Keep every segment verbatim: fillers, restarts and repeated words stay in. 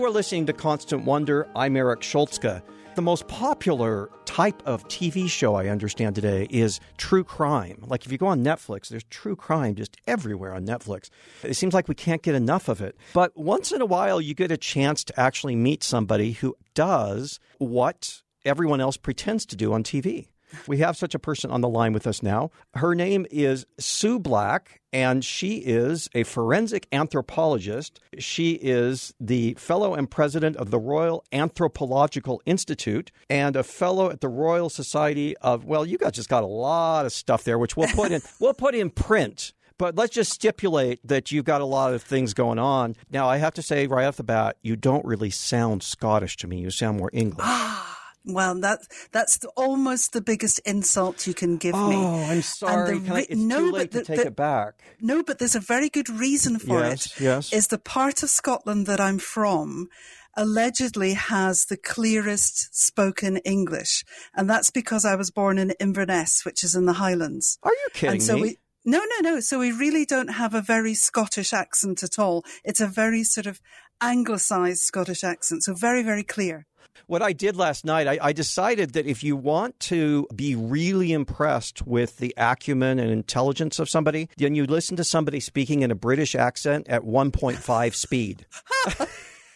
are listening to Constant Wonder. I'm Eric Schultzke. The most popular type of T V show I understand today is true crime. Like if you go on Netflix, there's true crime just everywhere on Netflix. It seems like we can't get enough of it. But once in a while, you get a chance to actually meet somebody who does what everyone else pretends to do on T V. We have such a person on the line with us now. Her name is Sue Black, and she is a forensic anthropologist. She is the fellow and president of the Royal Anthropological Institute and a fellow at the Royal Society of, well, you guys just got a lot of stuff there, which we'll put in, we'll put in print. But let's just stipulate that you've got a lot of things going on. Now, I have to say right off the bat, you don't really sound Scottish to me. You sound more English. Well, that, that's the, almost the biggest insult you can give oh, me. Oh, I'm sorry. Can I, it's no, too late the, to take the, it back. No, but there's a very good reason for yes, it. Yes, is the part of Scotland that I'm from allegedly has the clearest spoken English. And that's because I was born in Inverness, which is in the Highlands. Are you kidding and so me? We, no, no, no. So we really don't have a very Scottish accent at all. It's a very sort of anglicised Scottish accent. So very, very clear. What I did last night, I, I decided that if you want to be really impressed with the acumen and intelligence of somebody, then you listen to somebody speaking in a British accent at one point five speed. I'm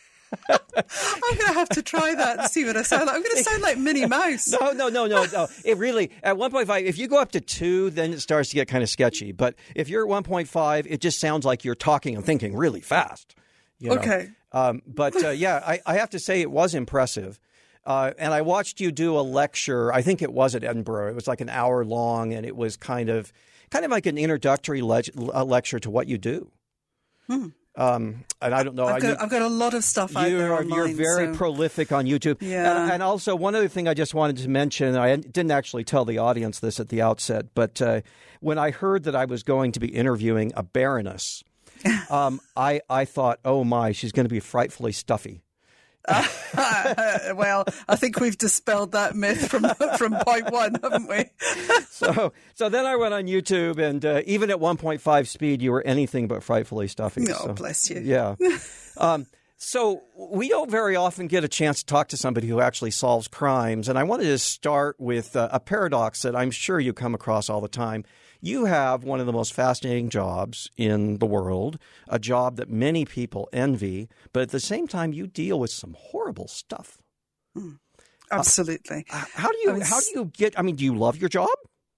going to have to try that and see what I sound like. I'm going to sound like Minnie Mouse. No, no, no, no, no. It really, at one point five, if you go up to two, then it starts to get kind of sketchy. But if you're at one point five, it just sounds like you're talking and thinking really fast. You know? Okay. Um, but uh, yeah, I, I have to say it was impressive. Uh, and I watched you do a lecture. I think it was at Edinburgh. It was like an hour long, and it was kind of kind of like an introductory le- a lecture to what you do. Hmm. Um, and I don't know. I've got, I mean, I've got a lot of stuff out you're, there online. You're very so. prolific on YouTube. Yeah. And, and also, one other thing I just wanted to mention, I didn't actually tell the audience this at the outset, but uh, when I heard that I was going to be interviewing a baroness, um, I, I thought, oh my, she's going to be frightfully stuffy. uh, well, I think we've dispelled that myth from from point one, haven't we? so, so then I went on YouTube, and uh, even at one point five speed, you were anything but frightfully stuffy. Oh, so, bless you. Yeah. um, so we don't very often get a chance to talk to somebody who actually solves crimes, and I wanted to start with uh, a paradox that I'm sure you come across all the time. You have one of the most fascinating jobs in the world, a job that many people envy, but at the same time, you deal with some horrible stuff. Mm, absolutely. Uh, how do you? I mean, how do you get? I mean, do you love your job?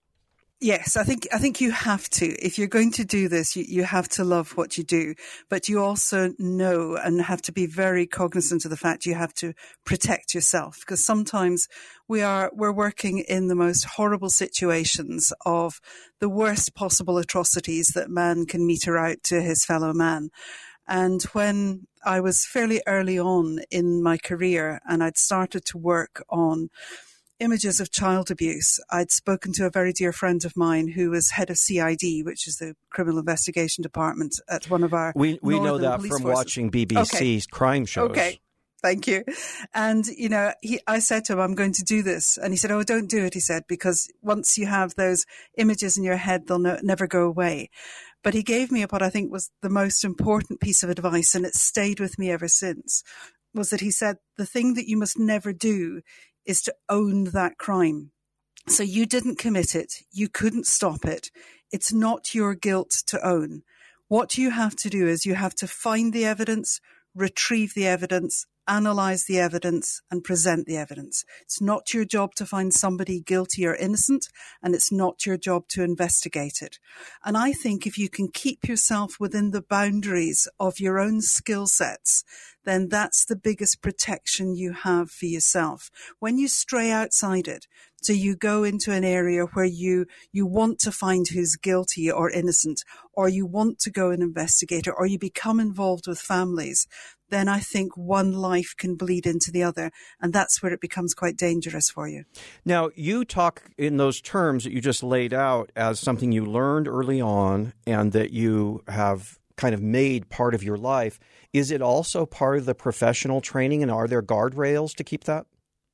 Yes, I think I think you have to. If you're going to do this, you, you have to love what you do. But you also know and have to be very cognizant of the fact you have to protect yourself, because sometimes we are we're working in the most horrible situations of the worst possible atrocities that man can meter out to his fellow man. And when I was fairly early on in my career and I'd started to work on images of child abuse, I'd spoken to a very dear friend of mine who was head of C I D, which is the Criminal Investigation Department at one of our We we know that police from forces. watching B B C's okay. crime shows. Okay. Thank you. And, you know, he, I said to him, I'm going to do this. And he said, oh, don't do it, he said, because once you have those images in your head, they'll no, never go away. But he gave me what I think was the most important piece of advice, and it's stayed with me ever since, was that he said, the thing that you must never do is to own that crime. So you didn't commit it. You couldn't stop it. It's not your guilt to own. What you have to do is you have to find the evidence, retrieve the evidence, analyze the evidence, and present the evidence. It's not your job to find somebody guilty or innocent, and it's not your job to investigate it. And I think if you can keep yourself within the boundaries of your own skill sets, then that's the biggest protection you have for yourself. When you stray outside it, so you go into an area where you, you want to find who's guilty or innocent, or you want to go and investigate it, or you become involved with families, then I think one life can bleed into the other. And that's where it becomes quite dangerous for you. Now, you talk in those terms that you just laid out as something you learned early on and that you have kind of made part of your life. Is it also part of the professional training, and are there guardrails to keep that?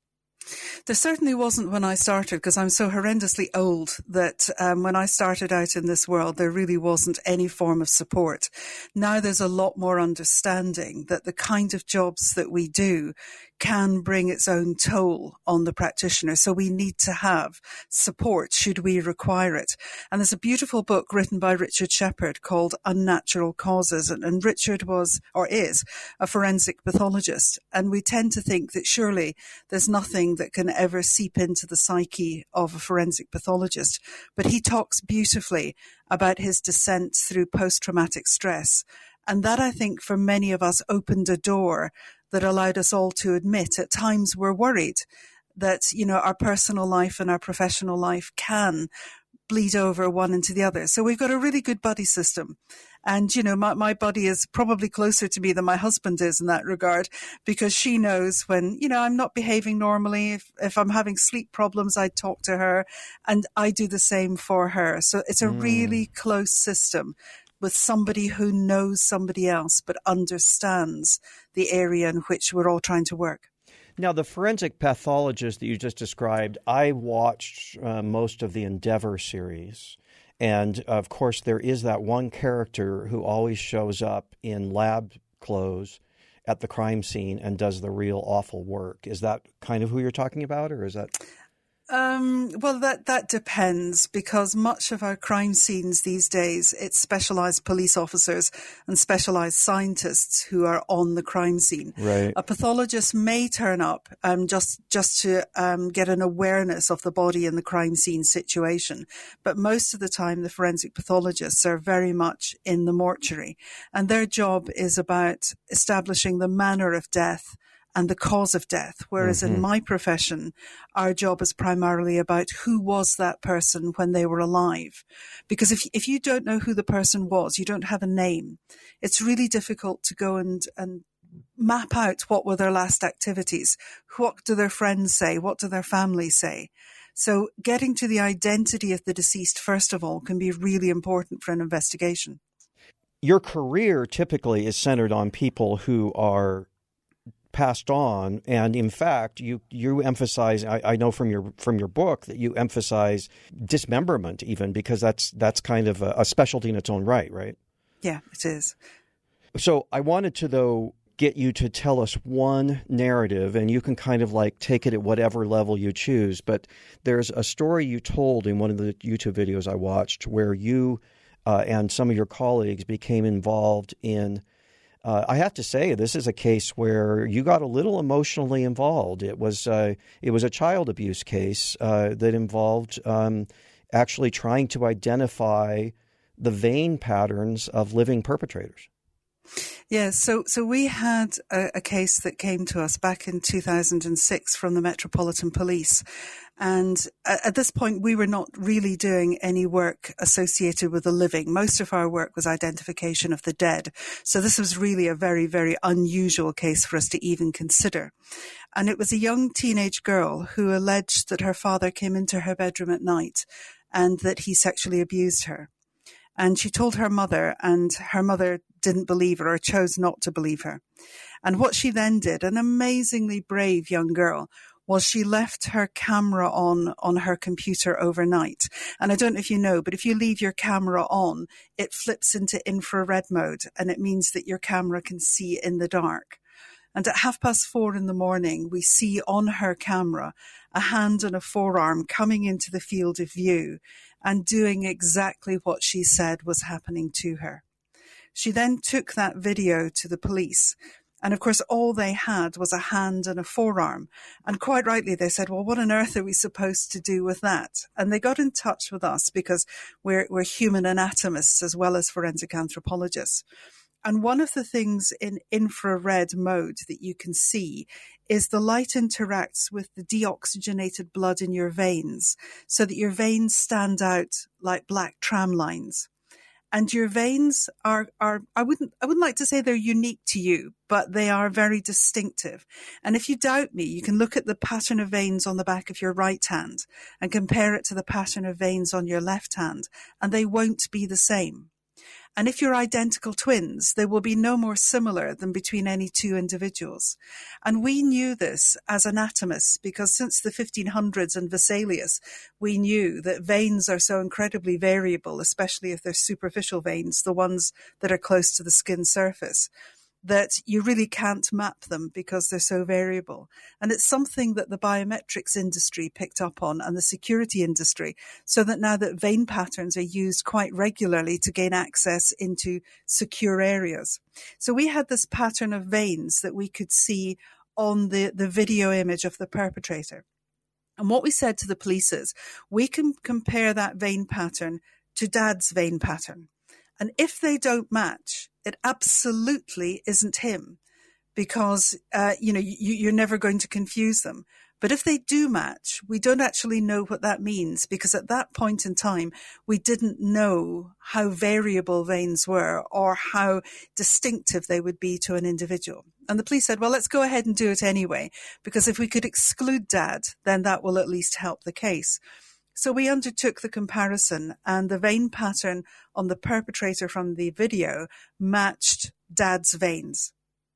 There certainly wasn't when I started, because I'm so horrendously old that um, when I started out in this world, there really wasn't any form of support. Now there's a lot more understanding that the kind of jobs that we do can bring its own toll on the practitioner. So we need to have support should we require it. And there's a beautiful book written by Richard Shepard called Unnatural Causes. And, and Richard was, or is, a forensic pathologist. And we tend to think that surely there's nothing that can ever seep into the psyche of a forensic pathologist. But he talks beautifully about his descent through post-traumatic stress. And that, I think, for many of us opened a door that allowed us all to admit at times we're worried that, you know, our personal life and our professional life can bleed over one into the other. So we've got a really good buddy system. And, you know, my, my buddy is probably closer to me than my husband is in that regard, because she knows when, you know, I'm not behaving normally. If, if I'm having sleep problems, I talk to her, and I do the same for her. So it's a mm. really close system with somebody who knows somebody else but understands the area in which we're all trying to work. Now, the forensic pathologist that you just described, I watched uh, most of the Endeavor series. And, of course, there is that one character who always shows up in lab clothes at the crime scene and does the real awful work. Is that kind of who you're talking about, or is that... Um, well, that, that depends, because much of our crime scenes these days, it's specialized police officers and specialized scientists who are on the crime scene. Right. A pathologist may turn up um, just, just to um, get an awareness of the body in the crime scene situation. But most of the time, the forensic pathologists are very much in the mortuary, and their job is about establishing the manner of death and the cause of death. Whereas mm-hmm. in my profession, our job is primarily about who was that person when they were alive. Because if if you don't know who the person was, you don't have a name, it's really difficult to go and, and map out what were their last activities. What do their friends say? What do their family say? So getting to the identity of the deceased, first of all, can be really important for an investigation. Your career typically is centered on people who are passed on, and in fact, you you emphasize. I, I know from your from your book that you emphasize dismemberment, even because that's that's kind of a, a specialty in its own right, right? Yeah, it is. So I wanted to though get you to tell us one narrative, and you can kind of like take it at whatever level you choose. But there's a story you told in one of the YouTube videos I watched where you uh, and some of your colleagues became involved in. Uh, I have to say, this is a case where you got a little emotionally involved. It was uh, it was a child abuse case uh, that involved um, actually trying to identify the vein patterns of living perpetrators. Yeah, so so we had a, a case that came to us back in two thousand six from the Metropolitan Police. And at this point, we were not really doing any work associated with the living. Most of our work was identification of the dead. So this was really a very, very unusual case for us to even consider. And it was a young teenage girl who alleged that her father came into her bedroom at night and that he sexually abused her. And she told her mother, and her mother didn't believe her or chose not to believe her. And what she then did, an amazingly brave young girl, was she left her camera on on her computer overnight. And I don't know if you know, but if you leave your camera on, it flips into infrared mode, and it means that your camera can see in the dark. And at half past four in the morning, we see on her camera a hand and a forearm coming into the field of view and doing exactly what she said was happening to her. She then took that video to the police. And of course, all they had was a hand and a forearm. And quite rightly, they said, well, what on earth are we supposed to do with that? And they got in touch with us because we're, we're human anatomists as well as forensic anthropologists. And one of the things in infrared mode that you can see is the light interacts with the deoxygenated blood in your veins so that your veins stand out like black tram lines. And your veins are, are, I wouldn't, I wouldn't like to say they're unique to you, but they are very distinctive. And if you doubt me, you can look at the pattern of veins on the back of your right hand and compare it to the pattern of veins on your left hand, and they won't be the same. And if you're identical twins, they will be no more similar than between any two individuals. And we knew this as anatomists because since the fifteen hundreds and Vesalius, we knew that veins are so incredibly variable, especially if they're superficial veins, the ones that are close to the skin surface, that you really can't map them because they're so variable. And it's something that the biometrics industry picked up on and the security industry, so that now that vein patterns are used quite regularly to gain access into secure areas. So we had this pattern of veins that we could see on the, the video image of the perpetrator. And what we said to the police is, we can compare that vein pattern to Dad's vein pattern. And if they don't match, it absolutely isn't him because, uh, you know, you, you're never going to confuse them. But if they do match, we don't actually know what that means because at that point in time, we didn't know how variable veins were or how distinctive they would be to an individual. And the police said, well, let's go ahead and do it anyway, because if we could exclude Dad, then that will at least help the case. So we undertook the comparison and the vein pattern on the perpetrator from the video matched Dad's veins.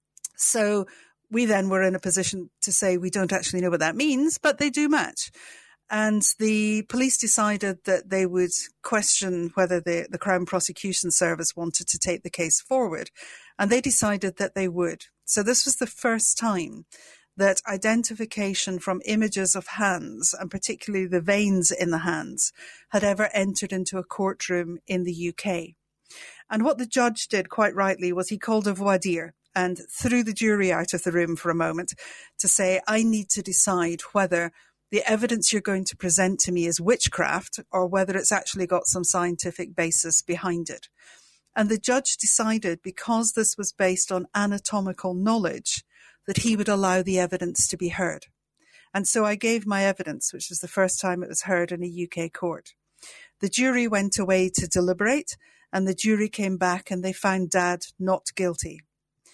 So we then were in a position to say we don't actually know what that means, but they do match. And the police decided that they would question whether the, the Crown Prosecution Service wanted to take the case forward. And they decided that they would. So this was the first time that identification from images of hands, and particularly the veins in the hands, had ever entered into a courtroom in the U K. And what the judge did, quite rightly, was he called a voir dire and threw the jury out of the room for a moment to say, I need to decide whether the evidence you're going to present to me is witchcraft or whether it's actually got some scientific basis behind it. And the judge decided, because this was based on anatomical knowledge, that he would allow the evidence to be heard. And so I gave my evidence, which was the first time it was heard in a U K court. The jury went away to deliberate, and the jury came back and they found Dad not guilty.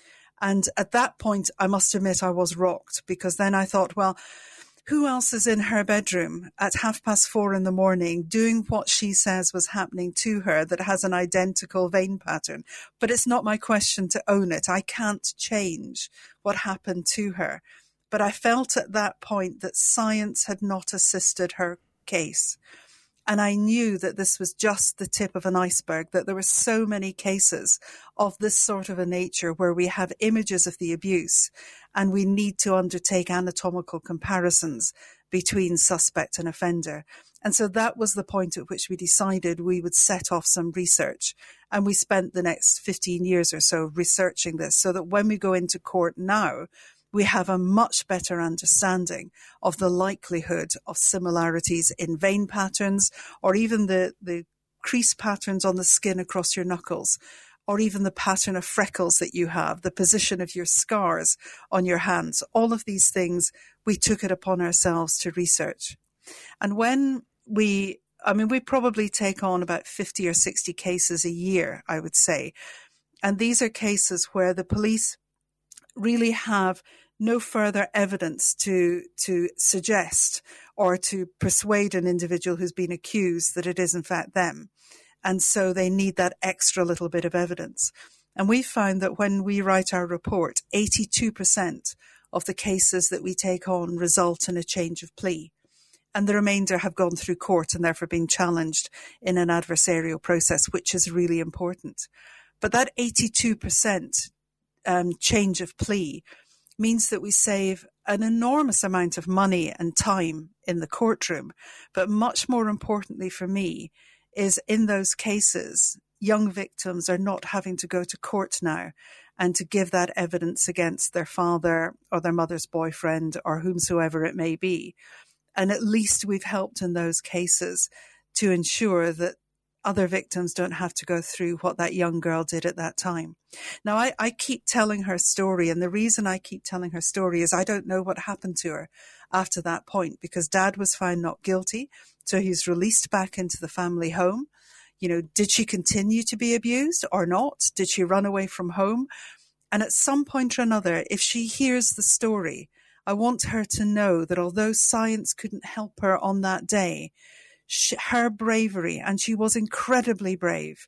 And at that point, I must admit I was rocked, because then I thought, well, who else is in her bedroom at half past four in the morning doing what she says was happening to her that has an identical vein pattern? But it's not my question to own it. I can't change what happened to her. But I felt at that point that science had not assisted her case. And I knew that this was just the tip of an iceberg, that there were so many cases of this sort of a nature where we have images of the abuse and we need to undertake anatomical comparisons between suspect and offender. And so that was the point at which we decided we would set off some research. And we spent the next fifteen years or so researching this so that when we go into court now, we have a much better understanding of the likelihood of similarities in vein patterns, or even the, the crease patterns on the skin across your knuckles, or even the pattern of freckles that you have, the position of your scars on your hands. All of these things, we took it upon ourselves to research. And when we, I mean, we probably take on about fifty or sixty cases a year, I would say. And these are cases where the police really have no further evidence to to suggest or to persuade an individual who's been accused that it is in fact them. And so they need that extra little bit of evidence. And we found that when we write our report, eighty-two percent of the cases that we take on result in a change of plea. And the remainder have gone through court and therefore been challenged in an adversarial process, which is really important. But that eighty-two percent um, change of plea means that we save an enormous amount of money and time in the courtroom. But much more importantly for me is in those cases, young victims are not having to go to court now and to give that evidence against their father or their mother's boyfriend or whomsoever it may be. And at least we've helped in those cases to ensure that other victims don't have to go through what that young girl did at that time. Now, I, I keep telling her story, and the reason I keep telling her story is I don't know what happened to her after that point, because Dad was found not guilty, so he's released back into the family home. You know, did she continue to be abused or not? Did she run away from home? And at some point or another, if she hears the story, I want her to know that although science couldn't help her on that day, She, her bravery, and she was incredibly brave,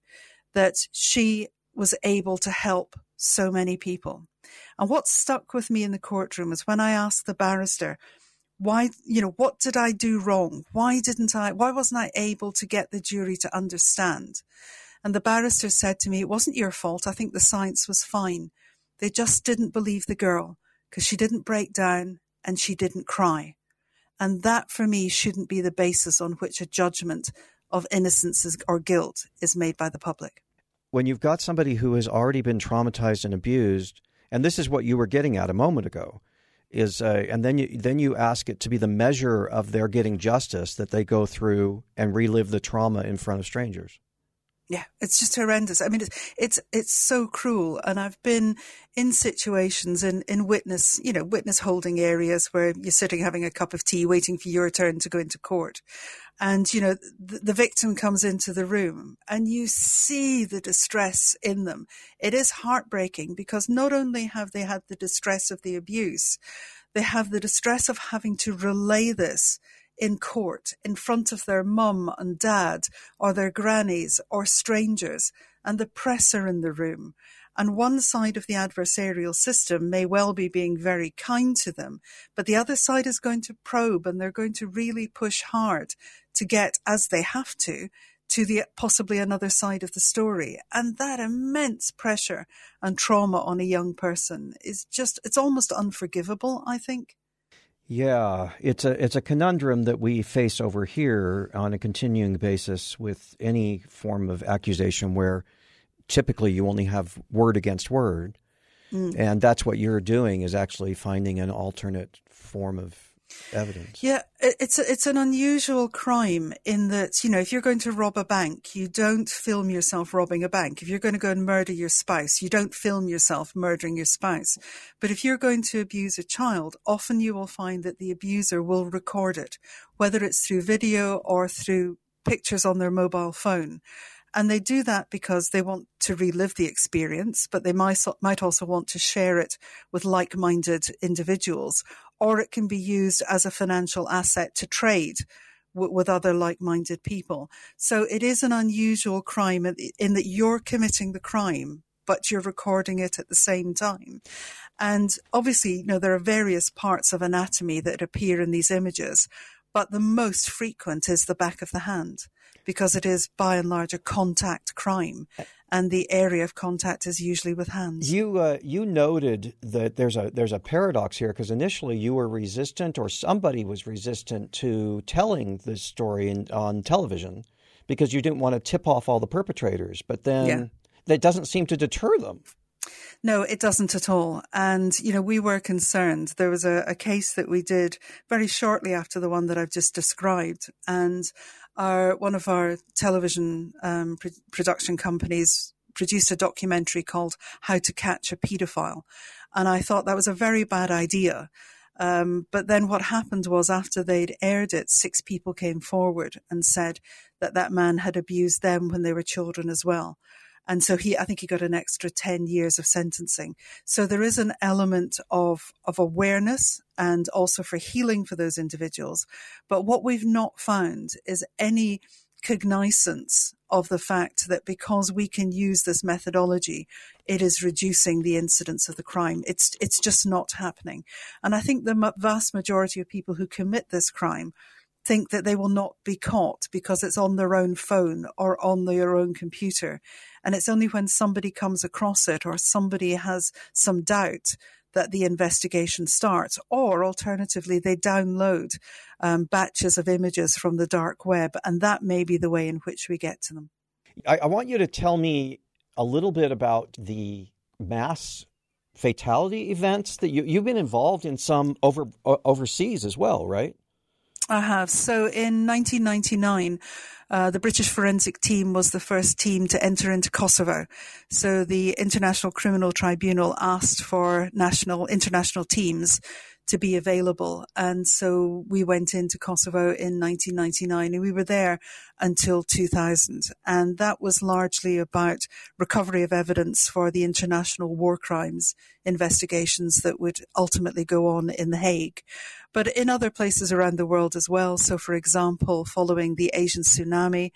that she was able to help so many people. And what stuck with me in the courtroom was when I asked the barrister, why, you know, what did I do wrong? Why didn't I, why wasn't I able to get the jury to understand? And the barrister said to me, it wasn't your fault. I think the science was fine. They just didn't believe the girl because she didn't break down and she didn't cry. And that for me shouldn't be the basis on which a judgment of innocence is, or guilt is made by the public. When you've got somebody who has already been traumatized and abused, and this is what you were getting at a moment ago, is uh, and then you then you ask it to be the measure of their getting justice that they go through and relive the trauma in front of strangers. Yeah, it's just horrendous. I mean, it's, it's, it's so cruel. And I've been in situations in, in witness, you know, witness holding areas where you're sitting having a cup of tea, waiting for your turn to go into court. And, you know, the, the victim comes into the room and you see the distress in them. It is heartbreaking because not only have they had the distress of the abuse, they have the distress of having to relay this in court, in front of their mum and dad, or their grannies, or strangers, and the press are in the room. And one side of the adversarial system may well be being very kind to them, but the other side is going to probe, and they're going to really push hard to get, as they have to, to the possibly another side of the story. And that immense pressure and trauma on a young person is just, it's almost unforgivable, I think. Yeah, it's a it's a conundrum that we face over here on a continuing basis with any form of accusation where typically you only have word against word. Mm. And that's what you're doing, is actually finding an alternate form of evidence. Yeah, it's a, it's an unusual crime in that, you know, if you're going to rob a bank, you don't film yourself robbing a bank. If you're going to go and murder your spouse, you don't film yourself murdering your spouse. But if you're going to abuse a child, often you will find that the abuser will record it, whether it's through video or through pictures on their mobile phone. And they do that because they want to relive the experience, but they might, might also want to share it with like-minded individuals, or it can be used as a financial asset to trade w- with other like-minded people. So it is an unusual crime in, in that you're committing the crime, but you're recording it at the same time. And obviously, you know, there are various parts of anatomy that appear in these images, but the most frequent is the back of the hand, because it is by and large a contact crime, and the area of contact is usually with hands. You uh, you noted that there's a there's a paradox here, because initially you were resistant, or somebody was resistant to telling this story in, on television, because you didn't want to tip off all the perpetrators. But then yeah. that doesn't seem to deter them. No, it doesn't at all. And, you know, we were concerned. There was a, a case that we did very shortly after the one that I've just described. And our, one of our television um, pro- production companies produced a documentary called How to Catch a Paedophile. And I thought that was a very bad idea. Um, but then what happened was, after they'd aired it, six people came forward and said that that man had abused them when they were children as well. And so he, I think he got an extra ten years of sentencing. So there is an element of, of awareness and also for healing for those individuals. But what we've not found is any cognizance of the fact that because we can use this methodology, it is reducing the incidence of the crime. It's, it's just not happening. And I think the vast majority of people who commit this crime think that they will not be caught because it's on their own phone or on their own computer. And it's only when somebody comes across it or somebody has some doubt that the investigation starts, or alternatively, they download um, batches of images from the dark web, and that may be the way in which we get to them. I, I want you to tell me a little bit about the mass fatality events that you, you've been involved in some over overseas as well, right? I have. So in nineteen ninety-nine, uh, the British forensic team was the first team to enter into Kosovo. So the International Criminal Tribunal asked for national, international teams to be available. And so we went into Kosovo in nineteen ninety-nine, and we were there until two thousand. And that was largely about recovery of evidence for the international war crimes investigations that would ultimately go on in The Hague. But in other places around the world as well. So, for example, following the Asian tsunami,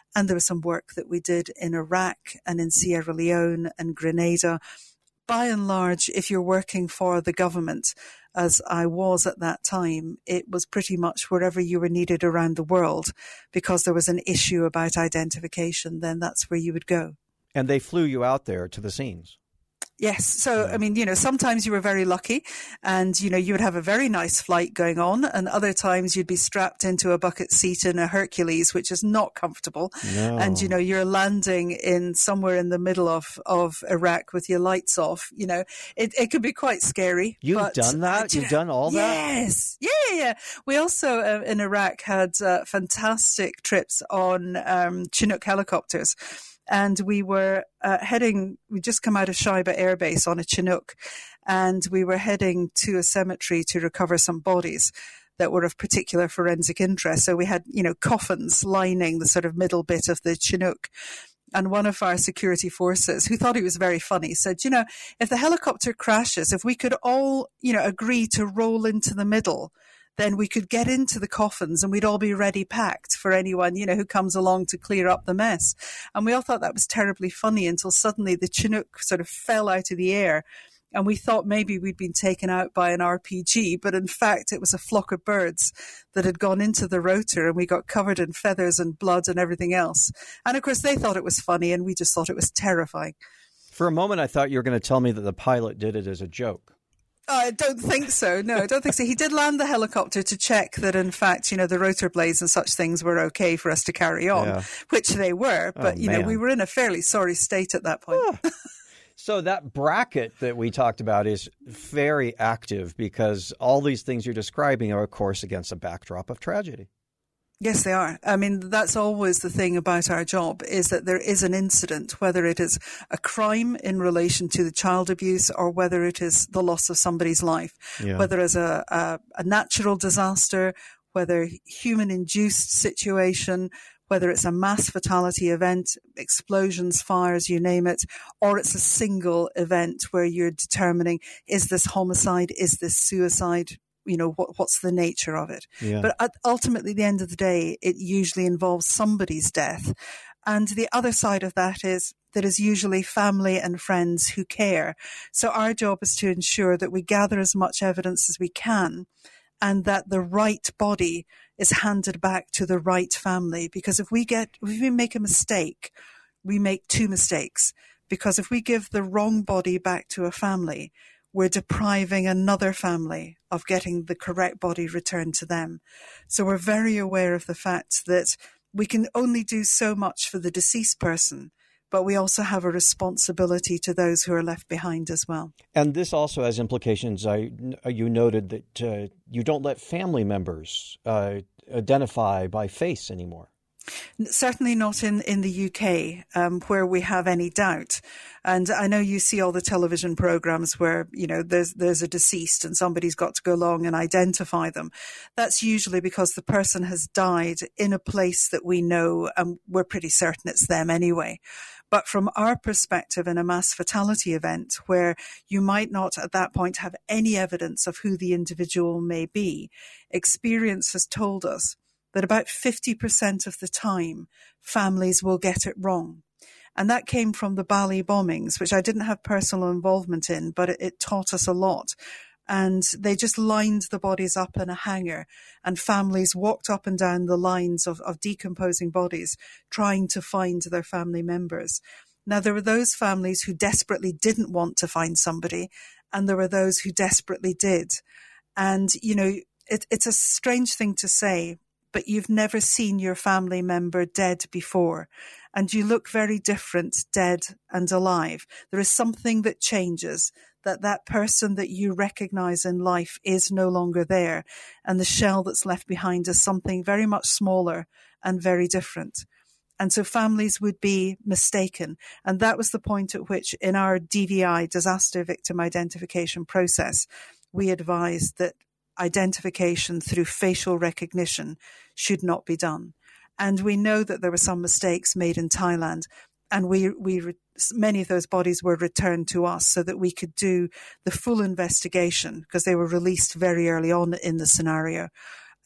And there was some work that we did in Iraq and in Sierra Leone and Grenada. By and large, if you're working for the government, as I was at that time, it was pretty much wherever you were needed around the world, because there was an issue about identification, then that's where you would go. And they flew you out there to the scenes. Yes. So, I mean, you know, sometimes you were very lucky and, you know, you would have a very nice flight going on, and other times you'd be strapped into a bucket seat in a Hercules, which is not comfortable. No. And, you know, you're landing in somewhere in the middle of, of Iraq with your lights off. You know, it, it could be quite scary. You've but, done that? uh, you You've know, done all that? Yes. Yeah, yeah, yeah. We also, uh, in Iraq, had uh, fantastic trips on um, Chinook helicopters. And we were uh, heading, we just come out of Shaiba Air Base on a Chinook, and we were heading to a cemetery to recover some bodies that were of particular forensic interest. So we had, you know, coffins lining the sort of middle bit of the Chinook. And one of our security forces, who thought he was very funny, said, you know, if the helicopter crashes, if we could all, you know, agree to roll into the middle, then we could get into the coffins and we'd all be ready packed for anyone, you know, who comes along to clear up the mess. And we all thought that was terribly funny until suddenly the Chinook sort of fell out of the air. And we thought maybe we'd been taken out by an R P G, but in fact it was a flock of birds that had gone into the rotor, and we got covered in feathers and blood and everything else. And of course they thought it was funny, and we just thought it was terrifying. For a moment I thought you were going to tell me that the pilot did it as a joke. I don't think so. No, I don't think so. He did land the helicopter to check that, in fact, you know, the rotor blades and such things were okay for us to carry on, yeah. which they were. But, oh, you know, we were in a fairly sorry state at that point. Oh. So that bracket that we talked about is very active, because all these things you're describing are, of course, against a backdrop of tragedy. Yes, they are. I mean, that's always the thing about our job, is that there is an incident, whether it is a crime in relation to the child abuse or whether it is the loss of somebody's life, yeah. whether it's a, a, a natural disaster, whether human-induced situation, whether it's a mass fatality event, explosions, fires, you name it, or it's a single event where you're determining, is this homicide, is this suicide? You know, what, what's the nature of it? Yeah. But at, ultimately, at the end of the day, it usually involves somebody's death. And the other side of that is that is usually family and friends who care. So our job is to ensure that we gather as much evidence as we can, and that the right body is handed back to the right family. Because if we get, if we make a mistake, we make two mistakes. Because if we give the wrong body back to a family, we're depriving another family of getting the correct body returned to them. So we're very aware of the fact that we can only do so much for the deceased person, but we also have a responsibility to those who are left behind as well. And this also has implications. I, you noted that uh, you don't let family members uh, identify by face anymore. Certainly not in, in the U K, um, where we have any doubt. And I know you see all the television programs where, you know, there's, there's a deceased and somebody's got to go along and identify them. That's usually because the person has died in a place that we know, and we're pretty certain it's them anyway. But from our perspective, in a mass fatality event where you might not at that point have any evidence of who the individual may be, experience has told us that about fifty percent of the time, families will get it wrong. And that came from the Bali bombings, which I didn't have personal involvement in, but it, it taught us a lot. And they just lined the bodies up in a hangar, and families walked up and down the lines of, of decomposing bodies, trying to find their family members. Now, there were those families who desperately didn't want to find somebody, and there were those who desperately did. And, you know, it, it's a strange thing to say, but you've never seen your family member dead before, and you look very different dead and alive. There is something that changes, that that person that you recognize in life is no longer there, and the shell that's left behind is something very much smaller and very different. And so families would be mistaken. And that was the point at which in our D V I, disaster victim identification process, we advised that identification through facial recognition should not be done. And we know that there were some mistakes made in Thailand, and we, we, many of those bodies were returned to us so that we could do the full investigation, because they were released very early on in the scenario.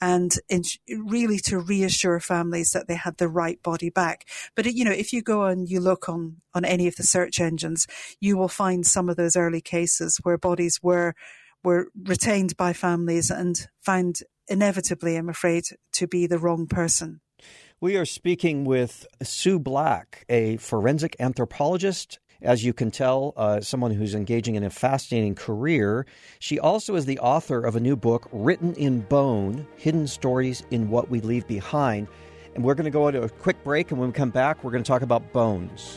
and in, really to reassure families that they had the right body back. But, you know, if you go and you look on, on any of the search engines, you will find some of those early cases where bodies were were retained by families and found inevitably, I'm afraid, to be the wrong person. We are speaking with Sue Black, a forensic anthropologist. As you can tell, uh, someone who's engaging in a fascinating career. She also is the author of a new book, Written in Bone, Hidden Stories in What We Leave Behind. And we're going to go into a quick break, and when we come back, we're going to talk about bones.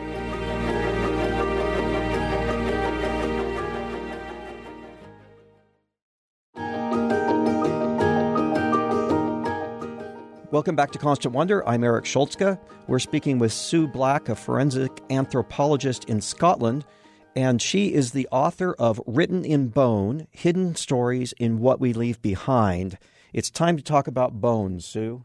Welcome back to Constant Wonder. I'm Eric Schultzke. We're speaking with Sue Black, a forensic anthropologist in Scotland, and she is the author of Written in Bone, Hidden Stories in What We Leave Behind. It's time to talk about bones, Sue.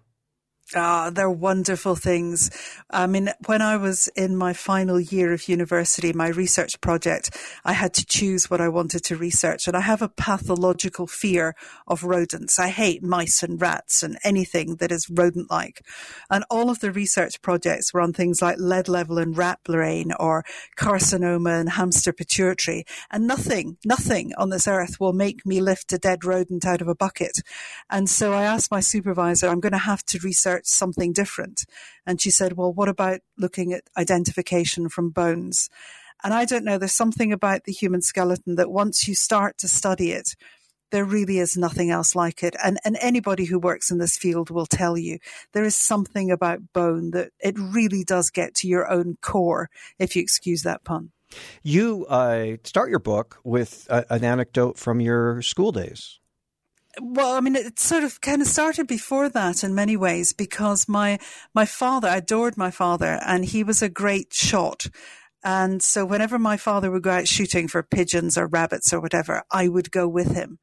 Ah, they're wonderful things. I mean, when I was in my final year of university, my research project, I had to choose what I wanted to research. And I have a pathological fear of rodents. I hate mice and rats and anything that is rodent-like. And all of the research projects were on things like lead level and rat brain or carcinoma and hamster pituitary. And nothing, nothing on this earth will make me lift a dead rodent out of a bucket. And so I asked my supervisor, I'm going to have to research something different. And she said, well, what about looking at identification from bones? And I don't know, there's something about the human skeleton that once you start to study it, there really is nothing else like it. And, and anybody who works in this field will tell you there is something about bone that it really does get to your own core, if you excuse that pun. You uh, start your book with a, an anecdote from your school days. Well, I mean, it sort of kind of started before that in many ways because my my father, I adored my father, and he was a great shot. And so whenever my father would go out shooting for pigeons or rabbits or whatever, I would go with him.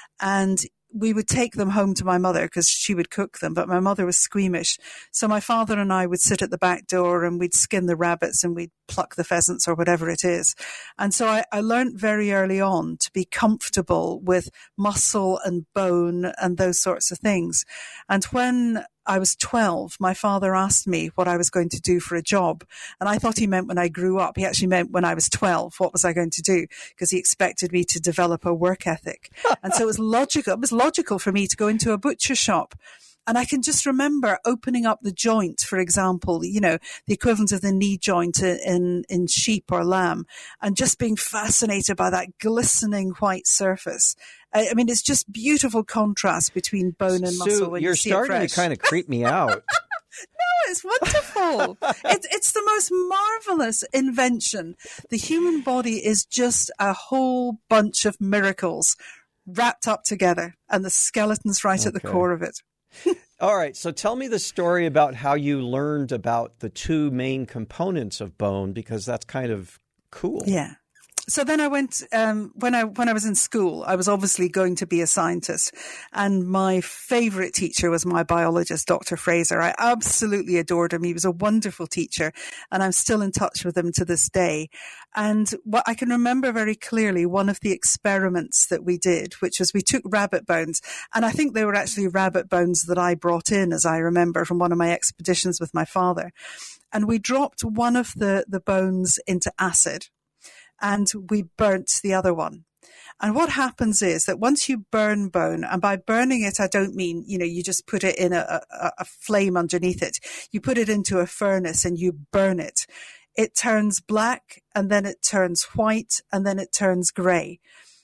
And we would take them home to my mother because she would cook them, but my mother was squeamish. So my father and I would sit at the back door and we'd skin the rabbits and we'd pluck the pheasants or whatever it is. And so I, I learned very early on to be comfortable with muscle and bone and those sorts of things. And when I was twelve, my father asked me what I was going to do for a job. And I thought he meant when I grew up. He actually meant when I was twelve, what was I going to do? Because he expected me to develop a work ethic. And so it was logical. It was logical for me to go into a butcher shop. And I can just remember opening up the joint, for example, you know, the equivalent of the knee joint in, in sheep or lamb, and just being fascinated by that glistening white surface. I, I mean, it's just beautiful contrast between bone and Sue, muscle when you're you see starting it fresh. to kind of creep me out. No, it's wonderful. it's, it's the most marvelous invention. The human body is just a whole bunch of miracles wrapped up together, and the skeleton's right okay. at the core of it. All right. So tell me the story about how you learned about the two main components of bone, because that's kind of cool. Yeah. So then I went, um, when I, when I was in school, I was obviously going to be a scientist, and my favorite teacher was my biologist, Doctor Fraser. I absolutely adored him. He was a wonderful teacher, and I'm still in touch with him to this day. And what I can remember very clearly, one of the experiments that we did, which was we took rabbit bones, and I think they were actually rabbit bones that I brought in, as I remember, from one of my expeditions with my father. And we dropped one of the, the bones into acid, and we burnt the other one. And what happens is that once you burn bone, and by burning it, I don't mean, you know, you just put it in a, a, a flame underneath it. You put it into a furnace and you burn it. It turns black, and then it turns white, and then it turns grey.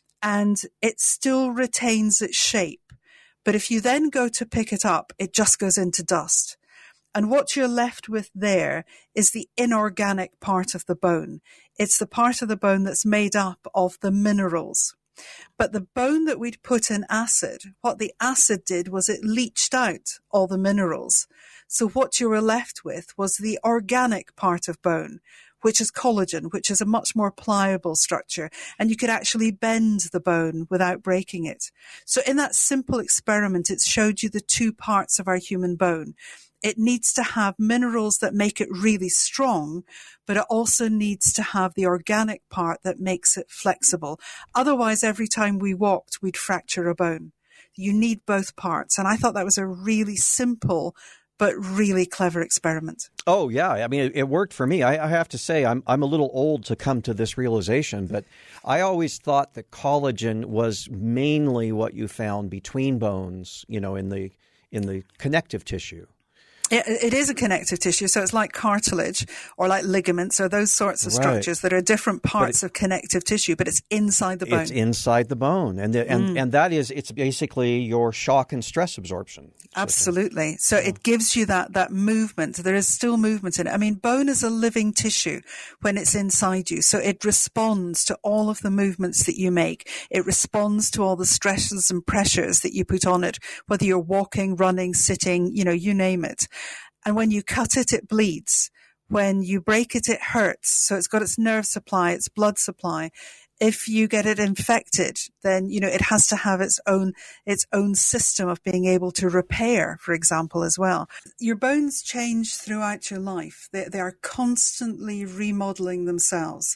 And it still retains its shape. But if you then go to pick it up, it just goes into dust. And what you're left with there is the inorganic part of the bone. It's the part of the bone that's made up of the minerals. But the bone that we'd put in acid, what the acid did was it leached out all the minerals. So what you were left with was the organic part of bone, which is collagen, which is a much more pliable structure. And you could actually bend the bone without breaking it. So in that simple experiment, it showed you the two parts of our human bone. It needs to have minerals that make it really strong, but it also needs to have the organic part that makes it flexible. Otherwise, every time we walked, we'd fracture a bone. You need both parts. And I thought that was a really simple but really clever experiment. Oh, yeah. I mean, it, it worked for me. I, I have to say, I'm I'm a little old to come to this realization, but I always thought that collagen was mainly what you found between bones, you know, in the in the connective tissue. It, it is a connective tissue, so it's like cartilage or like ligaments or those sorts of Right. structures that are different parts it, of connective tissue, but it's inside the bone. It's inside the bone, and the, and mm. and that is it's basically your shock and stress absorption. Absolutely. So yeah. It gives you that that movement. There is still movement in it. I mean, bone is a living tissue when it's inside you, so it responds to all of the movements that you make. It responds to all the stresses and pressures that you put on it, whether you're walking, running, sitting, you know, you name it. And when you cut it, it bleeds. When you break it, it hurts. So it's got its nerve supply, its blood supply. If you get it infected, then, you know, it has to have its own, its own system of being able to repair, for example, as well. Your bones change throughout your life. They, they are constantly remodeling themselves.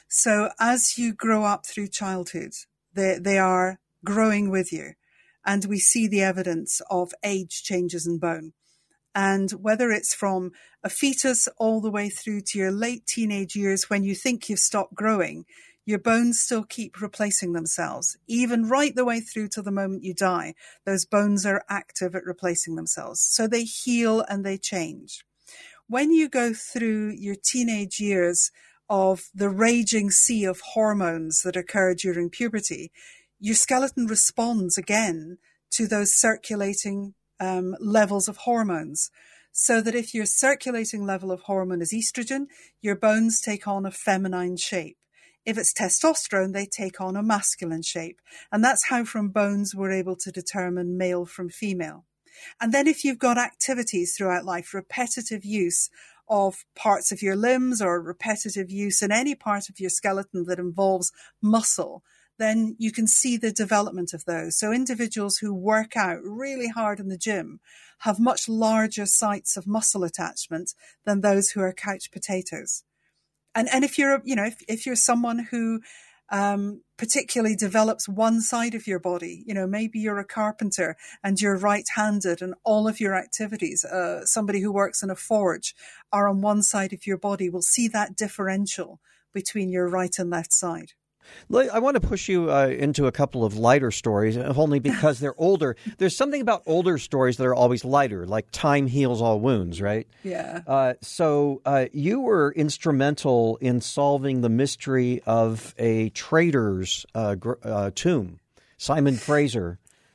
So as you grow up through childhood, they, they are growing with you. And we see the evidence of age changes in bone. And whether it's from a fetus all the way through to your late teenage years when you think you've stopped growing, your bones still keep replacing themselves. Even right the way through to the moment you die, those bones are active at replacing themselves. So they heal and they change. When you go through your teenage years of the raging sea of hormones that occur during puberty, your skeleton responds again to those circulating Um, levels of hormones, so that if your circulating level of hormone is estrogen, your bones take on a feminine shape. If it's testosterone, they take on a masculine shape. And that's how from bones we're able to determine male from female. And then if you've got activities throughout life, repetitive use of parts of your limbs or repetitive use in any part of your skeleton that involves muscle, then you can see the development of those. So individuals who work out really hard in the gym have much larger sites of muscle attachment than those who are couch potatoes. And and if you're, you know, if, if you're someone who um, particularly develops one side of your body, you know, maybe you're a carpenter and you're right-handed and all of your activities, uh, somebody who works in a forge are on one side of your body, will see that differential between your right and left side. I want to push you uh, into a couple of lighter stories, only because they're older. There's something about older stories that are always lighter, like time heals all wounds, right? Yeah. Uh, so uh, you were instrumental in solving the mystery of a trader's uh, gr- uh, tomb, Simon Fraser.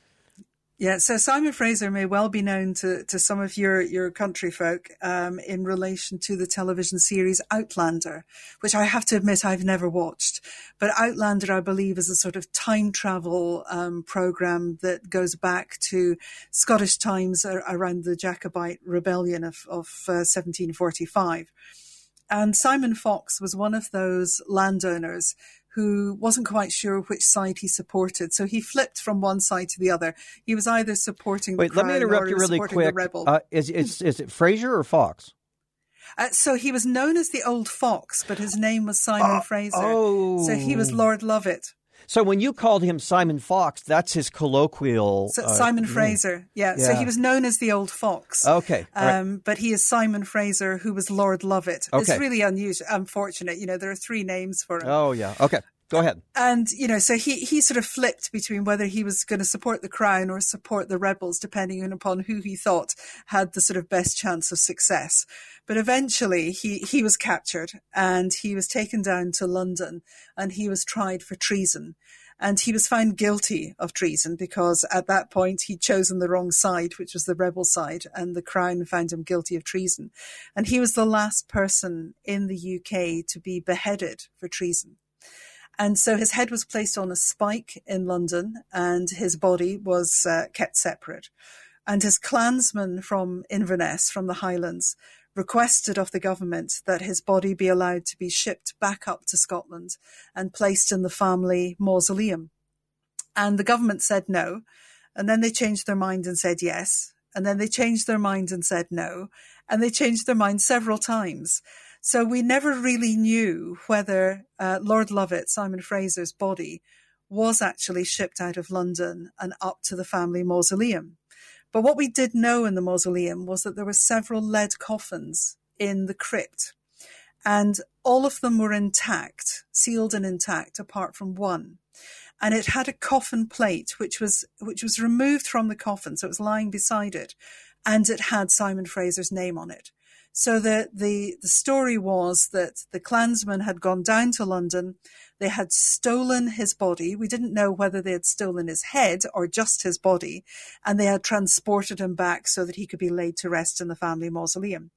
Yeah, so Simon Fraser may well be known to, to some of your, your country folk um, in relation to the television series Outlander, which I have to admit I've never watched. But Outlander, I believe, is a sort of time travel um, program that goes back to Scottish times around the Jacobite rebellion of, of uh, seventeen forty-five. And Simon Fox was one of those landowners who wasn't quite sure which side he supported. So he flipped from one side to the other. He was either supporting Wait, the Crown let me interrupt or you really supporting quick. the rebel. Uh, is, is, is it Fraser or Fox? Uh, so he was known as the Old Fox, but his name was Simon uh, Fraser. Oh. So he was Lord Lovett. So when you called him Simon Fox, that's his colloquial... So uh, Simon name. Fraser, yeah. yeah. So he was known as the Old Fox. Okay. Um, right. But he is Simon Fraser, who was Lord Lovett. Okay. It's really unusual, unfortunate. You know, there are three names for him. Oh, yeah. Okay. Go ahead. And, you know, so he, he sort of flipped between whether he was going to support the Crown or support the rebels, depending upon who he thought had the sort of best chance of success. But eventually he, he was captured and he was taken down to London and he was tried for treason. And he was found guilty of treason because at that point he'd chosen the wrong side, which was the rebel side, and the Crown found him guilty of treason. And he was the last person in the U K to be beheaded for treason. And so his head was placed on a spike in London and his body was uh, kept separate. And his clansmen from Inverness, from the Highlands, requested of the government that his body be allowed to be shipped back up to Scotland and placed in the family mausoleum. And the government said no. And then they changed their mind and said yes. And then they changed their mind and said no. And they changed their mind several times. So we never really knew whether uh, Lord Lovett, Simon Fraser's body, was actually shipped out of London and up to the family mausoleum. But what we did know in the mausoleum was that there were several lead coffins in the crypt, and all of them were intact, sealed and intact, apart from one. And it had a coffin plate, which was which was removed from the coffin, so it was lying beside it, and it had Simon Fraser's name on it. So the, the, the story was that the Klansmen had gone down to London. They had stolen his body. We didn't know whether they had stolen his head or just his body. And they had transported him back so that he could be laid to rest in the family mausoleum.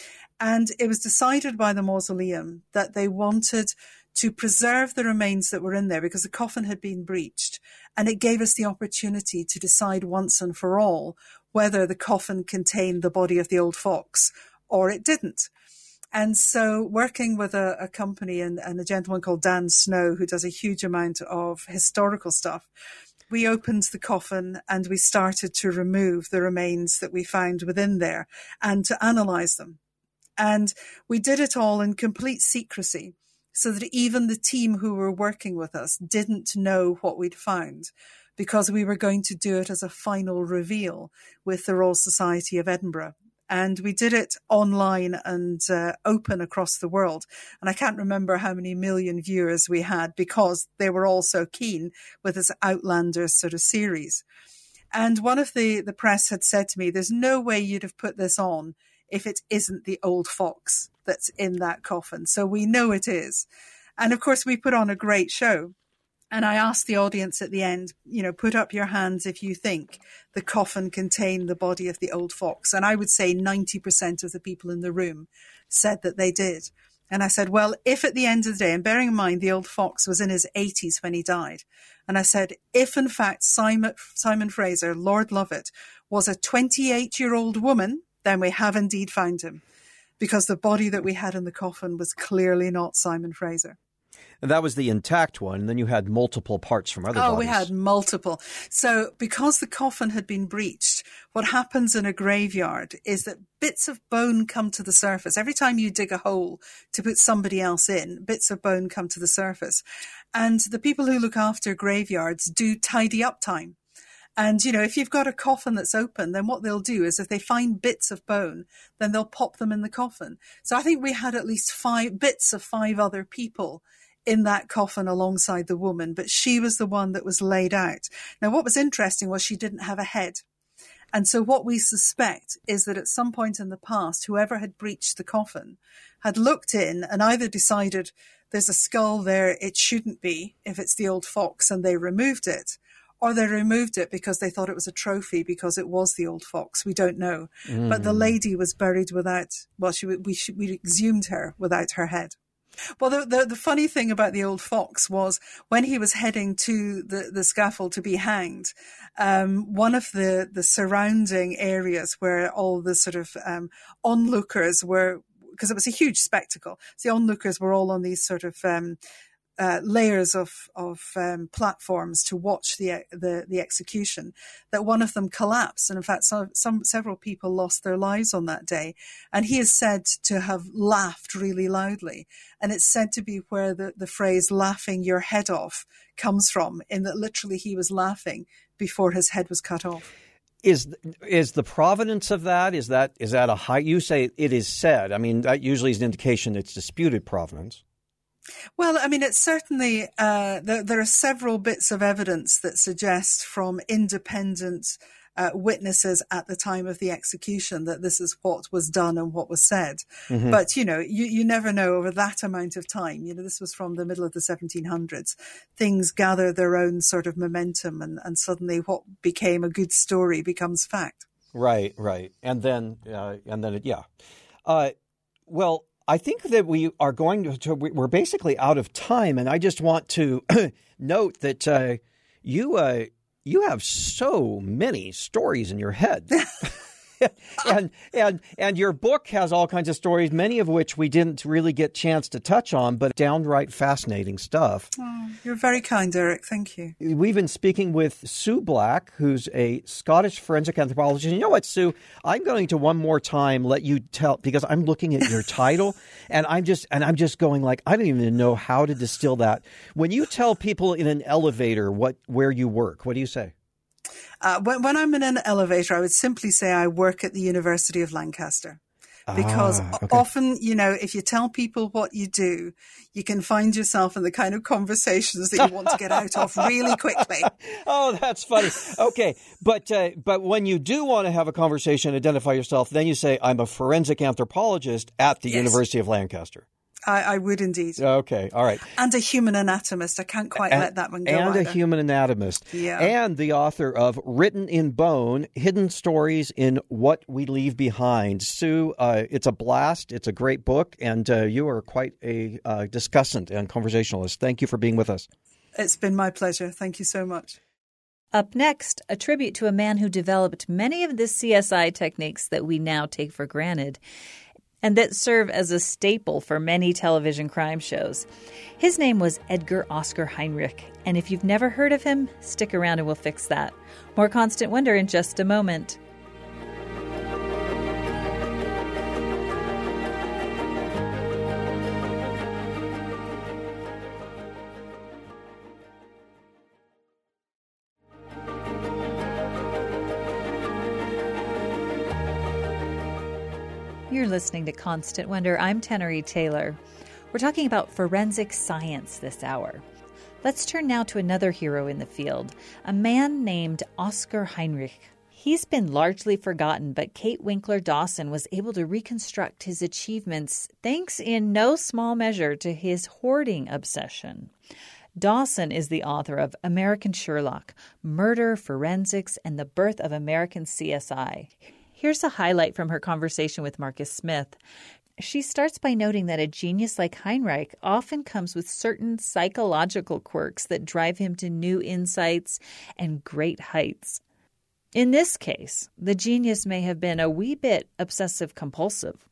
And it was decided by the mausoleum that they wanted to preserve the remains that were in there because the coffin had been breached. And it gave us the opportunity to decide once and for all whether the coffin contained the body of the old fox or it didn't. And so working with a, a company and, and a gentleman called Dan Snow, who does a huge amount of historical stuff, we opened the coffin and we started to remove the remains that we found within there and to analyze them. And we did it all in complete secrecy so that even the team who were working with us didn't know what we'd found, because we were going to do it as a final reveal with the Royal Society of Edinburgh. And we did it online and uh, open across the world. And I can't remember how many million viewers we had because they were all so keen with this Outlander sort of series. And one of the, the press had said to me, there's no way you'd have put this on if it isn't the old fox that's in that coffin. So we know it is. And of course, we put on a great show. And I asked the audience at the end, you know, put up your hands if you think the coffin contained the body of the old fox. And I would say ninety percent of the people in the room said that they did. And I said, well, if at the end of the day, and bearing in mind the old fox was in his eighties when he died, and I said, if in fact Simon, Simon Fraser, Lord Lovat, was a twenty-eight-year-old woman, then we have indeed found him, because the body that we had in the coffin was clearly not Simon Fraser. And that was the intact one. And then you had multiple parts from other oh, bodies. Oh, we had multiple. So because the coffin had been breached, what happens in a graveyard is that bits of bone come to the surface. Every time you dig a hole to put somebody else in, bits of bone come to the surface. And the people who look after graveyards do tidy up time. And, you know, if you've got a coffin that's open, then what they'll do is if they find bits of bone, then they'll pop them in the coffin. So I think we had at least five bits of five other people in that coffin alongside the woman, but she was the one that was laid out. Now, what was interesting was she didn't have a head. And so what we suspect is that at some point in the past, whoever had breached the coffin had looked in and either decided there's a skull there, it shouldn't be if it's the old fox, and they removed it, or they removed it because they thought it was a trophy because it was the old fox. We don't know. Mm. But the lady was buried without, well, she, we, we exhumed her without her head. Well, the, the, the funny thing about the old fox was when he was heading to the, the scaffold to be hanged, um, one of the, the surrounding areas where all the sort of um, onlookers were, because it was a huge spectacle, so the onlookers were all on these sort of um, uh, layers of, of um, platforms to watch the, the the execution, that one of them collapsed. And in fact, some, some several people lost their lives on that day. And he is said to have laughed really loudly. And it's said to be where the, the phrase laughing your head off comes from, in that literally he was laughing before his head was cut off. Is is the provenance of that, is that is that a high, you say it is said, I mean, that usually is an indication it's disputed provenance. Well, I mean, it's certainly, uh, there, there are several bits of evidence that suggest from independent uh, witnesses at the time of the execution that this is what was done and what was said. Mm-hmm. But, you know, you, you never know over that amount of time. You know, this was from the middle of the seventeen hundreds. Things gather their own sort of momentum, and, and suddenly what became a good story becomes fact. Right, right. And then, uh, and then, it, yeah. Uh, well, I think that we are going to, to, we're basically out of time. And I just want to note that uh, you, uh, you have so many stories in your head. and and and your book has all kinds of stories, many of which we didn't really get chance to touch on, but downright fascinating stuff. Oh, you're very kind, Eric. Thank you. We've been speaking with Sue Black, who's a Scottish forensic anthropologist. You know what, Sue? I'm going to one more time let you tell, because I'm looking at your title, and I'm just and I'm just going like, I don't even know how to distill that. When you tell people in an elevator what where you work, what do you say? Uh, when, when I'm in an elevator, I would simply say I work at the University of Lancaster. Because ah, okay. often, you know, if you tell people what you do, you can find yourself in the kind of conversations that you want to get out of really quickly. Oh, that's funny. Okay. But uh, but when you do want to have a conversation, identify yourself, then you say, I'm a forensic anthropologist at the Yes. University of Lancaster. I, I would indeed. Okay. All right. And a human anatomist. I can't quite and, let that one go And either. a human anatomist. Yeah. And the author of Written in Bone, Hidden Stories in What We Leave Behind. Sue, uh, it's a blast. It's a great book. And uh, you are quite a uh, discussant and conversationalist. Thank you for being with us. It's been my pleasure. Thank you so much. Up next, a tribute to a man who developed many of the C S I techniques that we now take for granted and that serve as a staple for many television crime shows. His name was Edgar Oscar Heinrich, and if you've never heard of him, stick around and we'll fix that. More Constant Wonder in just a moment. You're listening to Constant Wonder. I'm Tenery Taylor. We're talking about forensic science this hour. Let's turn now to another hero in the field, a man named Oscar Heinrich. He's been largely forgotten, but Kate Winkler Dawson was able to reconstruct his achievements thanks in no small measure to his hoarding obsession. Dawson is the author of American Sherlock, Murder, Forensics, and the Birth of American C S I. Here's a highlight from her conversation with Marcus Smith. She starts by noting that a genius like Heinrich often comes with certain psychological quirks that drive him to new insights and great heights. In this case, the genius may have been a wee bit obsessive-compulsive.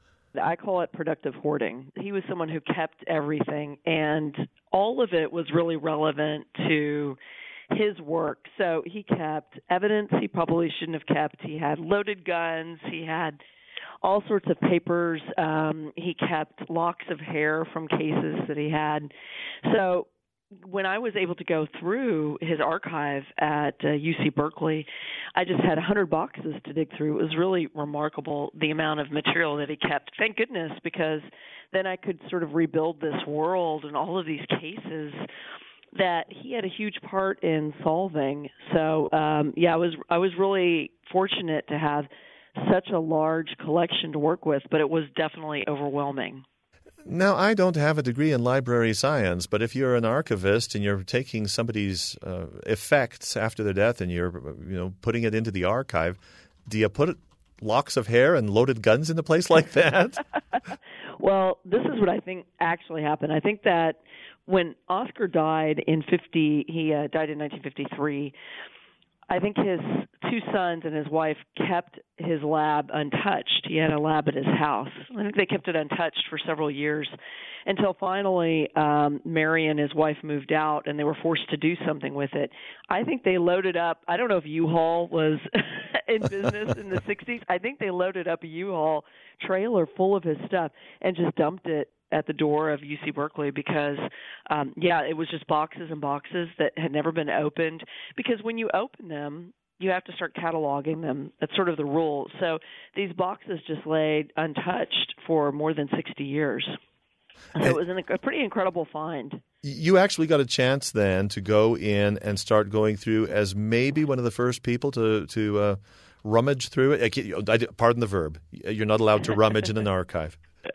I call it productive hoarding. He was someone who kept everything, and all of it was really relevant to his work. So he kept evidence he probably shouldn't have kept. He had loaded guns. He had all sorts of papers. Um, he kept locks of hair from cases that he had. So when I was able to go through his archive at uh, U C Berkeley, I just had one hundred boxes to dig through. It was really remarkable, the amount of material that he kept. Thank goodness, because then I could sort of rebuild this world and all of these cases that he had a huge part in solving. So, um, yeah, I was I was really fortunate to have such a large collection to work with, but it was definitely overwhelming. Now, I don't have a degree in library science, but if you're an archivist and you're taking somebody's uh, effects after their death and you're, you know, putting it into the archive, do you put locks of hair and loaded guns in a place like that? Well, this is what I think actually happened. I think that when Oscar died in fifty, he uh, died in nineteen fifty-three. I think his two sons and his wife kept his lab untouched. He had a lab at his house. I think they kept it untouched for several years until finally um, Marion, his wife, moved out and they were forced to do something with it. I think they loaded up, I don't know if U-Haul was in business in the sixties. I think they loaded up a U-Haul trailer full of his stuff and just dumped it at the door of U C Berkeley because, um, yeah, it was just boxes and boxes that had never been opened. Because when you open them, you have to start cataloging them. That's sort of the rule. So these boxes just laid untouched for more than sixty years. So it was an, a pretty incredible find. You actually got a chance then to go in and start going through as maybe one of the first people to to uh, rummage through it. I can't, I, pardon the verb. You're not allowed to rummage in an archive.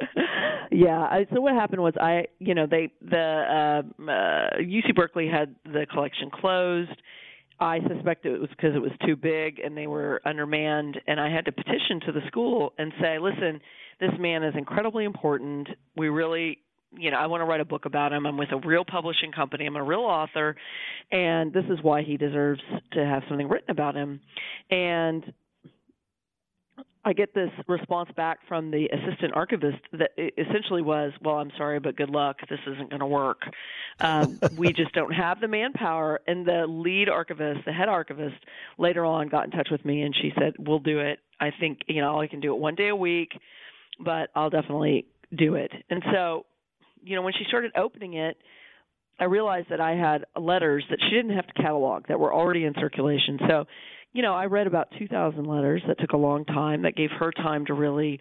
Yeah. I, so what happened was I, you know, they the uh, uh, U C Berkeley had the collection closed. I suspect it was because it was too big and they were undermanned, and I had to petition to the school and say, listen, this man is incredibly important. We really, you know, I want to write a book about him. I'm with a real publishing company. I'm a real author, and this is why he deserves to have something written about him. And I get this response back from the assistant archivist that essentially was, well, I'm sorry, but good luck. This isn't going to work. Um, we just don't have the manpower. And the lead archivist, the head archivist, later on got in touch with me, and she said, we'll do it. I think, you know, I can do it one day a week, but I'll definitely do it. And so, you know, when she started opening it, I realized that I had letters that she didn't have to catalog that were already in circulation. So, you know, I read about two thousand letters. That took a long time. That gave her time to really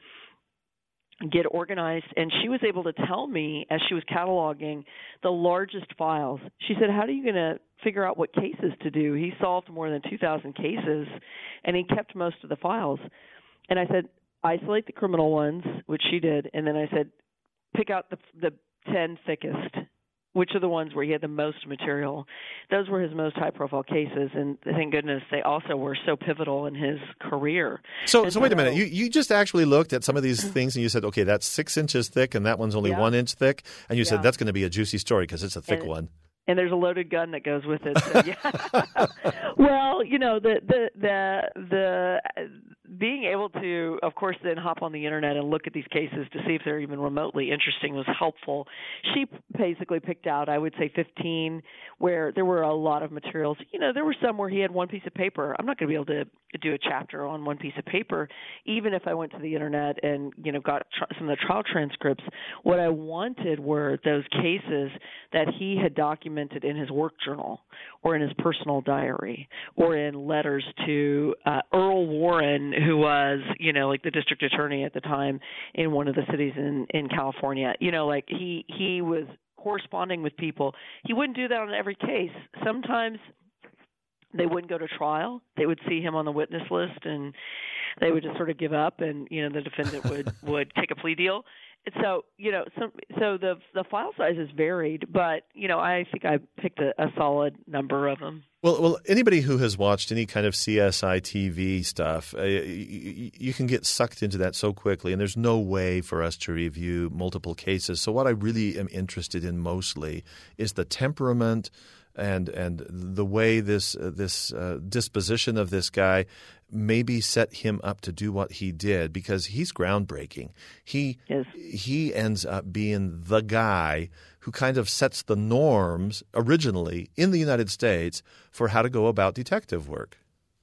get organized. And she was able to tell me as she was cataloging the largest files. She said, how are you going to figure out what cases to do? He solved more than two thousand cases, and he kept most of the files. And I said, isolate the criminal ones, which she did. And then I said, pick out the the ten thickest. Which are the ones where he had the most material. Those were his most high-profile cases, and thank goodness they also were so pivotal in his career. So, and so wait a minute. You you just actually looked at some of these things, and you said, okay, that's six inches thick, and that one's only yeah. one inch thick, and you yeah. said that's going to be a juicy story because it's a thick and, one. And there's a loaded gun that goes with it. So, yeah. Well, you know, the the the the being able to, of course, then hop on the internet and look at these cases to see if they're even remotely interesting was helpful. She basically picked out, I would say, fifteen where there were a lot of materials. You know, there were some where he had one piece of paper. I'm not going to be able to do a chapter on one piece of paper, even if I went to the internet and, you know, got tr- some of the trial transcripts. What I wanted were those cases that he had documented in his work journal or in his personal diary or in letters to uh, Earl Warren, who was, you know, like the district attorney at the time in one of the cities in, in California. You know, like he, he was corresponding with people. He wouldn't do that on every case. Sometimes they wouldn't go to trial. They would see him on the witness list, and they would just sort of give up, and, you know, the defendant would, would take a plea deal. And so, you know, some, so the the file sizes varied, but, you know, I think I picked a, a solid number of them. Well, well, anybody who has watched any kind of C S I T V stuff, uh, you, you can get sucked into that so quickly, and there's no way for us to review multiple cases. So what I really am interested in mostly is the temperament and and the way this uh, this uh, disposition of this guy maybe set him up to do what he did, because he's groundbreaking. He yes. he ends up being the guy who kind of sets the norms originally in the United States for how to go about detective work.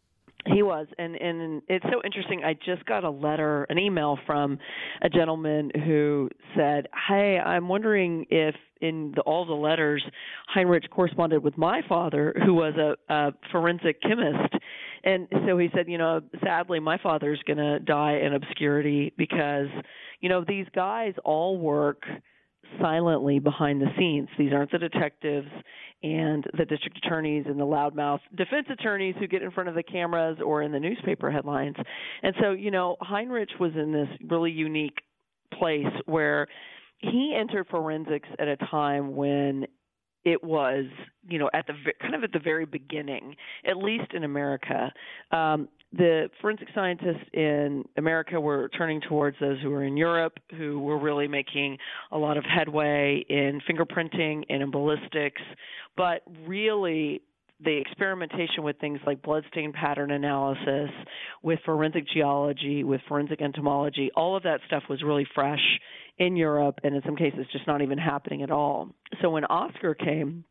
He was, and, and it's so interesting. I just got a letter, an email from a gentleman who said, hey, I'm wondering if in the, all the letters Heinrich corresponded with my father, who was a, a forensic chemist. And so he said, you know, sadly, my father's going to die in obscurity because, you know, these guys all work silently behind the scenes. These aren't the detectives and the district attorneys and the loudmouth defense attorneys who get in front of the cameras or in the newspaper headlines. And so, you know, Heinrich was in this really unique place where he entered forensics at a time when it was, you know, at the kind of at the very beginning, at least in America. Um, the forensic scientists in America were turning towards those who were in Europe, who were really making a lot of headway in fingerprinting and in ballistics. But really, the experimentation with things like bloodstain pattern analysis, with forensic geology, with forensic entomology, all of that stuff was really fresh in Europe, and in some cases just not even happening at all. So when Oscar came,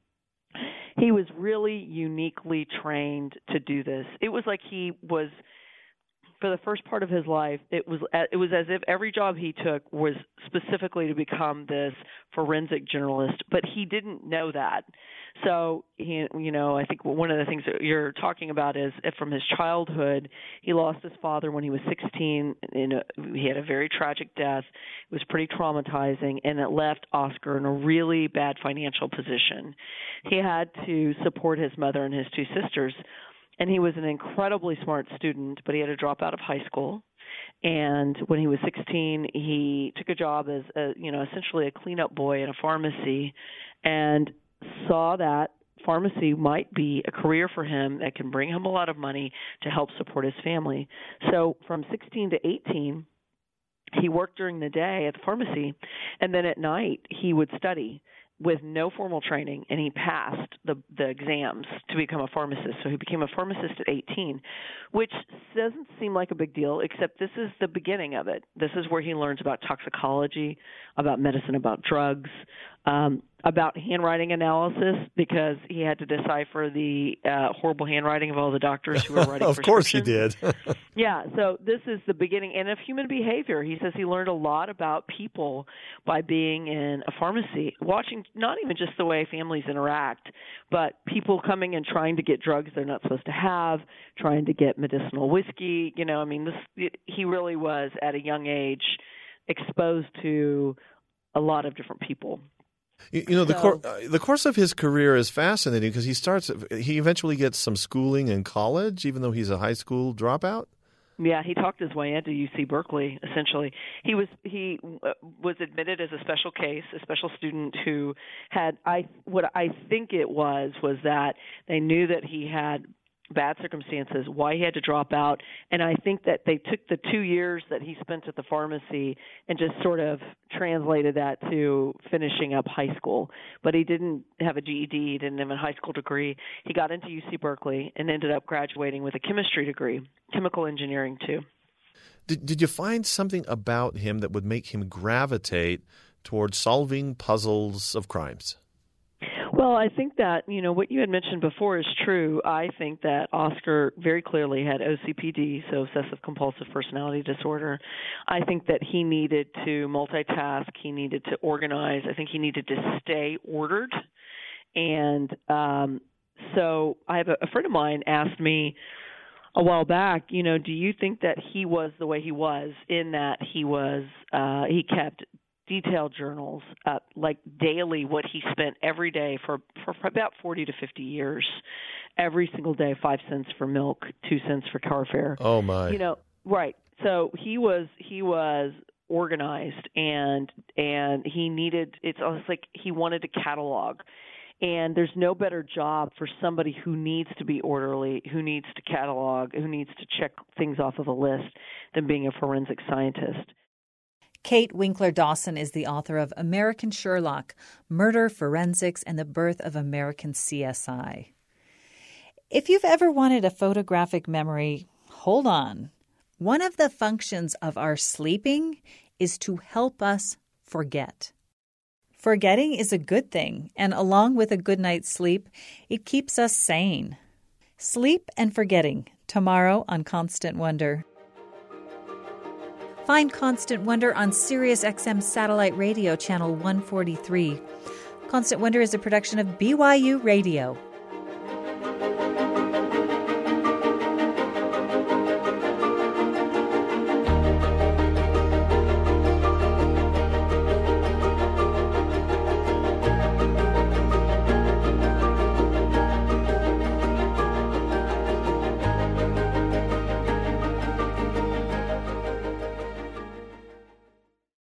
he was really uniquely trained to do this. It was like he was, for the first part of his life, it was it was as if every job he took was specifically to become this forensic journalist, but he didn't know that. So, he, you know, I think one of the things that you're talking about is from his childhood, he lost his father when he was sixteen. In a, he had a very tragic death. It was pretty traumatizing, and it left Oscar in a really bad financial position. He had to support his mother and his two sisters, and he was an incredibly smart student, but he had to drop out of high school. And when he was sixteen, he took a job as, a, you know, essentially a cleanup boy in a pharmacy, and saw that pharmacy might be a career for him that can bring him a lot of money to help support his family. So from sixteen to eighteen, he worked during the day at the pharmacy, and then at night he would study. with no formal training, and he passed the the exams to become a pharmacist. So he became a pharmacist at eighteen, which doesn't seem like a big deal, except this is the beginning of it. This is where he learns about toxicology, about medicine, about drugs, um, about handwriting analysis, because he had to decipher the uh, horrible handwriting of all the doctors who were writing Of course he did. Yeah, so this is the beginning, and of human behavior. He says he learned a lot about people by being in a pharmacy, watching not even just the way families interact, but people coming and trying to get drugs they're not supposed to have, trying to get medicinal whiskey. You know, I mean, this he really was, at a young age, exposed to a lot of different people. You, you know, the, so, cor- uh, the course of his career is fascinating because he starts. He eventually gets some schooling in college, even though he's a high school dropout. Yeah, he talked his way into U C Berkeley. Essentially, he was he was admitted as a special case, a special student who had I what I think it was was that they knew that he had bad circumstances, why he had to drop out, and I think that they took the two years that he spent at the pharmacy and just sort of translated that to finishing up high school. But he didn't have a G E D, he didn't have a high school degree. He got into U C Berkeley and ended up graduating with a chemistry degree, chemical engineering too. Did, did you find something about him that would make him gravitate towards solving puzzles of crimes? Well, I think that, you know, what you had mentioned before is true. I think that Oscar very clearly had O C P D, so obsessive-compulsive personality disorder. I think that he needed to multitask. He needed to organize. I think he needed to stay ordered. And um, so I have a, a friend of mine asked me a while back, you know, do you think that he was the way he was in that he was uh, he kept detailed journals, uh, like daily, what he spent every day for, for about forty to fifty years, every single day, five cents for milk, two cents for car fare. Oh my! You know, right? So he was he was organized, and and he needed. It's almost like he wanted to catalog. And there's no better job for somebody who needs to be orderly, who needs to catalog, who needs to check things off of a list than being a forensic scientist. Kate Winkler Dawson is the author of American Sherlock, Murder, Forensics, and the Birth of American C S I. If you've ever wanted a photographic memory, hold on. One of the functions of our sleeping is to help us forget. Forgetting is a good thing, and along with a good night's sleep, it keeps us sane. Sleep and Forgetting, tomorrow on Constant Wonder. Find Constant Wonder on Sirius X M Satellite Radio, Channel one forty-three. Constant Wonder is a production of B Y U Radio.